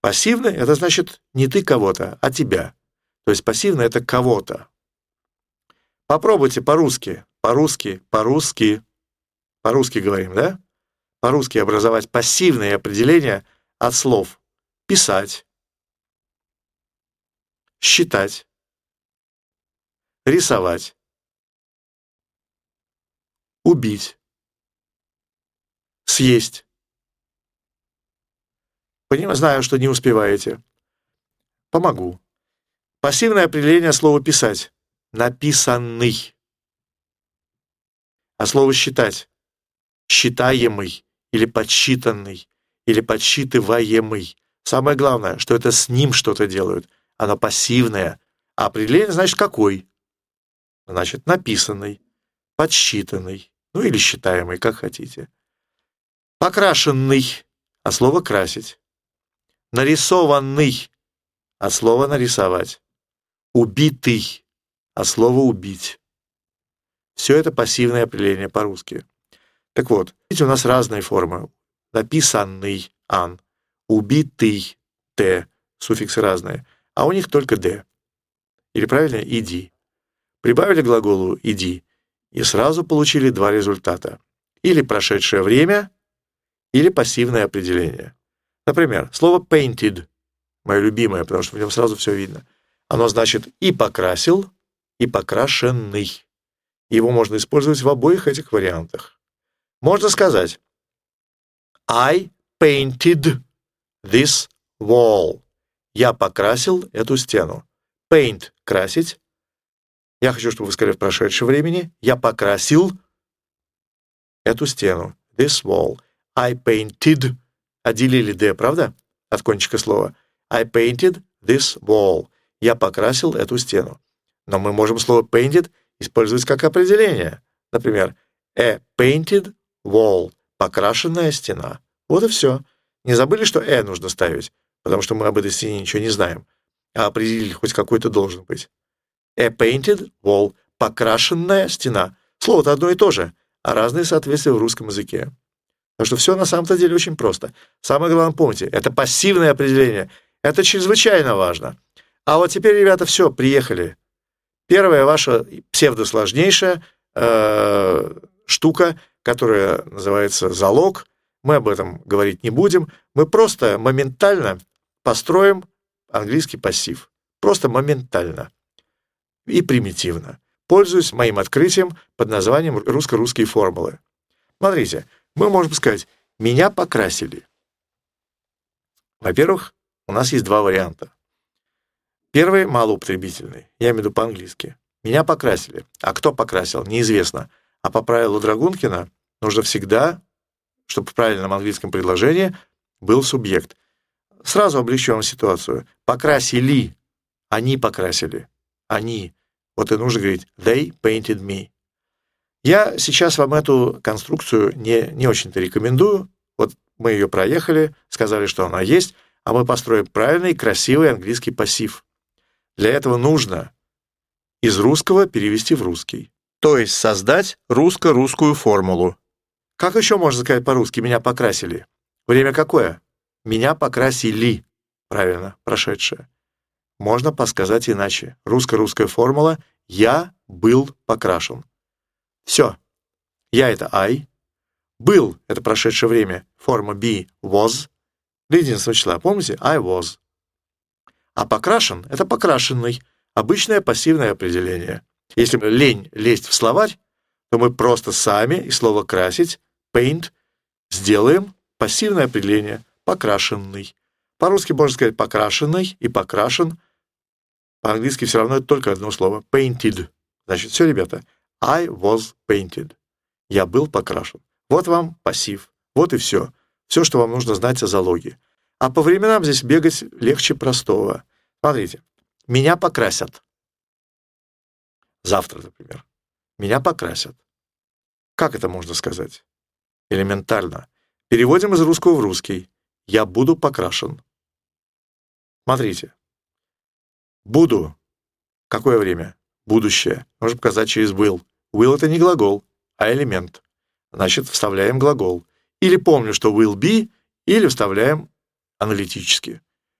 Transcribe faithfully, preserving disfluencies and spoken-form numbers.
Пассивный — это значит не ты кого-то, а тебя. То есть пассивный — это кого-то. Попробуйте по-русски, по-русски, по-русски, по-русски говорим, да? По-русски образовать пассивные определения от слов писать, считать, рисовать, убить, съесть. Понимаю, знаю, что не успеваете. Помогу. Пассивное определение слова «писать» — написанный. А слово «считать» — считаемый или подсчитанный, или подсчитываемый. Самое главное, что это с ним что-то делают. Оно пассивное. А определение, значит, какой? Значит, написанный, подсчитанный, ну или считаемый, как хотите. Покрашенный, а слово «красить». Нарисованный, а слово «нарисовать». Убитый, а слово «убить». Все это пассивное определение по-русски. Так вот, видите, у нас разные формы. Написанный — «ан», убитый — «т», суффиксы разные, а у них только «д». Или правильно — «иди». Прибавили к глаголу «иди» и сразу получили два результата. Или прошедшее время, или пассивное определение. Например, слово painted, мое любимое, потому что в нем сразу все видно. Оно значит и покрасил, и покрашенный. Его можно использовать в обоих этих вариантах. Можно сказать I painted this wall. Я покрасил эту стену. Paint — красить. Я хочу, чтобы вы сказали в прошедшем времени. Я покрасил эту стену. This wall. I painted. Отделили «д», правда? От кончика слова. I painted this wall. Я покрасил эту стену. Но мы можем слово painted использовать как определение. Например, a painted wall. Покрашенная стена. Вот и все. Не забыли, что «э» нужно ставить, потому что мы об этой стене ничего не знаем. А определитель хоть какой-то должен быть. A painted wall. Покрашенная стена. Слово-то одно и то же, а разные соответствия в русском языке. Потому что все на самом-то деле очень просто. Самое главное, помните, это пассивное определение. Это чрезвычайно важно. А вот теперь, ребята, все, приехали. Первая ваша псевдосложнейшая э, штука, которая называется залог. Мы об этом говорить не будем. Мы просто моментально построим английский пассив. Просто моментально. И примитивно. Пользуюсь моим открытием под названием русско-русские формулы. Смотрите, мы можем сказать «меня покрасили». Во-первых, у нас есть два варианта. Первый — малоупотребительный, я имею в виду по-английски. «Меня покрасили». А кто покрасил, неизвестно. А по правилу Драгункина нужно всегда, чтобы в правильном английском предложении был субъект. Сразу облегчу вам ситуацию. Покрасили. Они покрасили. Они. Вот и нужно говорить «they painted me». Я сейчас вам эту конструкцию не, не очень-то рекомендую. Вот мы ее проехали, сказали, что она есть, а мы построим правильный, красивый английский пассив. Для этого нужно из русского перевести в русский. То есть создать русско-русскую формулу. Как еще можно сказать по-русски «меня покрасили»? Время какое? «Меня покрасили». Правильно, прошедшее. Можно подсказать иначе. Русско-русская формула «я был покрашен». Все. Я — это I. Был — это прошедшее время. Форма be — was. До единственного числа. Помните? I was. А покрашен — это покрашенный. Обычное пассивное определение. Если лень лезть в словарь, то мы просто сами из слова «красить» paint сделаем пассивное определение покрашенный. По-русски можно сказать покрашенный и покрашен. По-английски все равно это только одно слово. Painted. Значит, все, ребята. I was painted. Я был покрашен. Вот вам пассив. Вот и все. Все, что вам нужно знать о залоге. А по временам здесь бегать легче простого. Смотрите. Меня покрасят. Завтра, например. Меня покрасят. Как это можно сказать? Элементарно. Переводим из русского в русский. Я буду покрашен. Смотрите. Буду. Какое время? Будущее. Можно показать через will. Will — это не глагол, а элемент. Значит, вставляем глагол. Или помню, что will be, или вставляем аналитически.